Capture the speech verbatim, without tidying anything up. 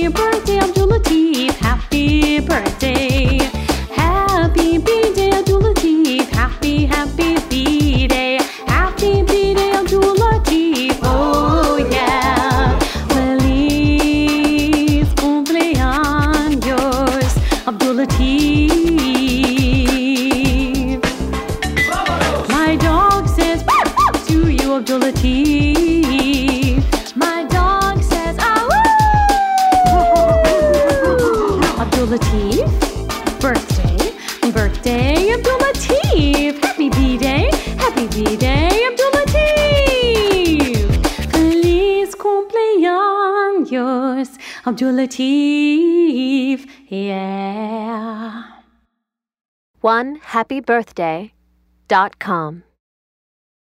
birthday, Abdul Latif. Happy birthday. Happy B-Day, Abdul Latif. Happy, happy B-Day. Happy B-Day, Abdul Latif. Oh yeah. Feliz cumpleaños, Abdul Latif. My dog says to you, Abdul Latif. My dog says ah woo. Abdul Latif, birthday, birthday, Abdul Latif. Happy B-Day, happy B-Day, Abdul Latif. Feliz cumpleaños, Abdul Latif. Yeah. one happy birthday dot com